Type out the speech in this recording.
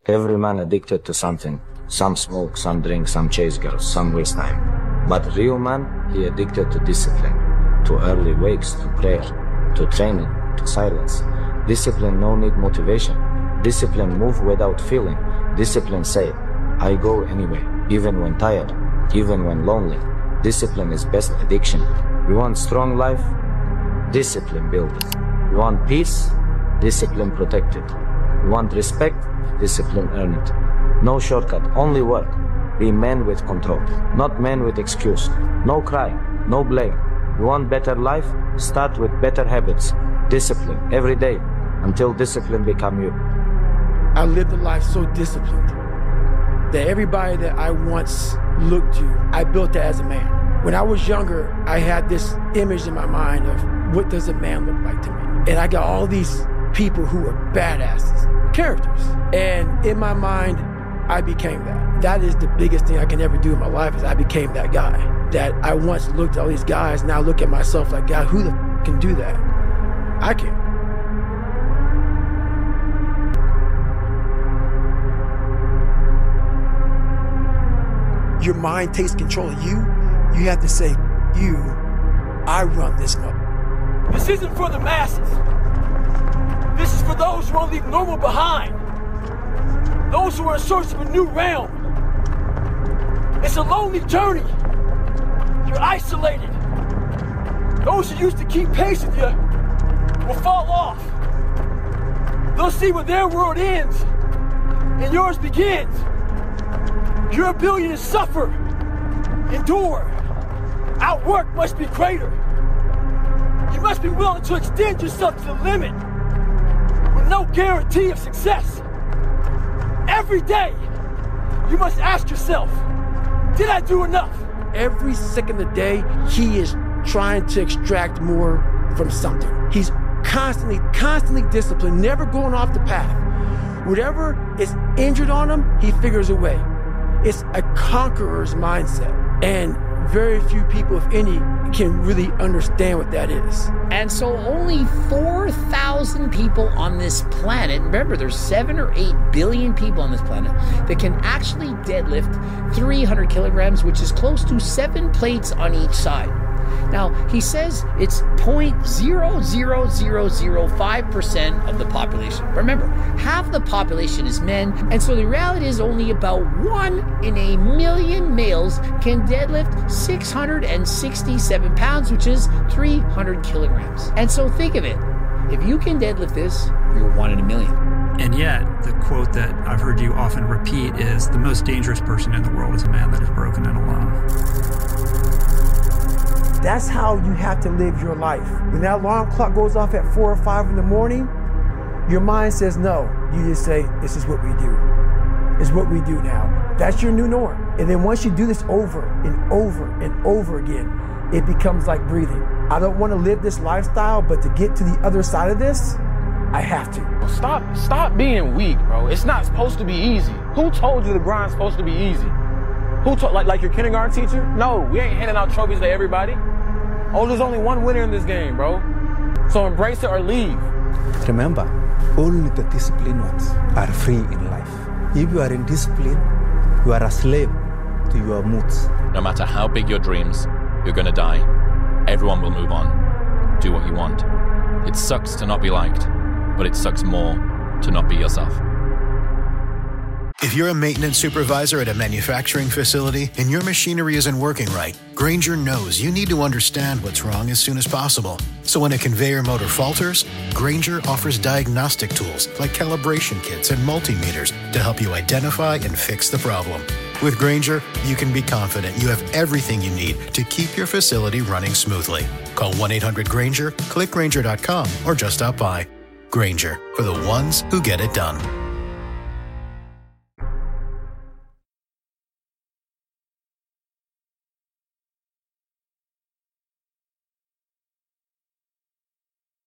Every man addicted to something. Some smoke, some drink, some chase girls, some waste time. But real man, he addicted to discipline. To early wakes, to prayer, to training, to silence. Discipline no need motivation. Discipline move without feeling. Discipline say, I go anyway, even when tired, even when lonely. Discipline is best addiction. You want strong life? Discipline build it. You want peace? Discipline protect it. You want respect? Discipline earn it. No shortcut, only work. Be men with control, not men with excuse. No crying, no blame. You want better life? Start with better habits. Discipline every day until discipline become you. I lived a life so disciplined that everybody that I once looked to, I built that as a man. When I was younger, I had this image in my mind of what does a man look like to me? And I got all these people who were badasses, characters. And in my mind, I became that. That is the biggest thing I can ever do in my life is I became that guy. That I once looked at all these guys, now I look at myself like, God, who the f can do that? I can. Your mind takes control of you. You have to say, you, I run this mother. This isn't for the masses. This is for those who want to leave normal behind. Those who are in search of a new realm. It's a lonely journey. You're isolated. Those who used to keep pace with you will fall off. They'll see where their world ends and yours begins. Your ability to suffer, endure, outwork must be greater. You must be willing to extend yourself to the limit with no guarantee of success. Every day, you must ask yourself, did I do enough? Every second of the day, he is trying to extract more from something. He's constantly disciplined, never going off the path. Whatever is injured on him, he figures a way. It's a conqueror's mindset. And very few people, if any, can really understand what that is. And so only 4,000 people on this planet, remember there's 7 or 8 billion people on this planet, that can actually deadlift 300 kilograms, which is close to 7 plates on each side. Now, he says it's 0.00005% of the population. Remember, half the population is men, and so the reality is only about 1 in a million males can deadlift 667 pounds, which is 300 kilograms. And so think of it. If you can deadlift this, you're 1 in a million. And yet, the quote that I've heard you often repeat is, the most dangerous person in the world is a man that is broken and alone. That's how you have to live your life. When that alarm clock goes off at 4 or 5 in the morning, your mind says no. You just say, this is what we do. It's what we do now. That's your new norm. And then once you do this over and over and over again, it becomes like breathing. I don't want to live this lifestyle, but to get to the other side of this, I have to. Stop being weak, bro. It's not supposed to be easy. Who told you the grind's supposed to be easy? Who told, like your kindergarten teacher? No, we ain't handing out trophies to everybody. Oh, there's only one winner in this game, bro. So embrace it or leave. Remember, only the disciplined ones are free in life. If you are in discipline, you are a slave to your moods. No matter how big your dreams, you're gonna die. Everyone will move on. Do what you want. It sucks to not be liked, but it sucks more to not be yourself. If you're a maintenance supervisor at a manufacturing facility and your machinery isn't working right, Grainger knows you need to understand what's wrong as soon as possible. So when a conveyor motor falters, Grainger offers diagnostic tools like calibration kits and multimeters to help you identify and fix the problem. With Grainger, you can be confident you have everything you need to keep your facility running smoothly. Call 1-800-GRAINGER, click Grainger.com, or just stop by. Grainger, for the ones who get it done.